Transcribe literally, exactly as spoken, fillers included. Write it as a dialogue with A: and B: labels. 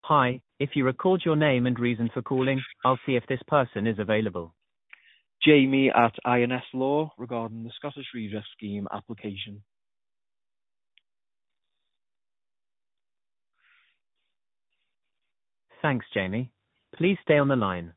A: Hi, if you record your name and reason for calling, I'll see if this person is available.
B: Jamie at I N S Law regarding the Scottish Redress Scheme application.
A: Thanks, Jamie. Please stay on the line.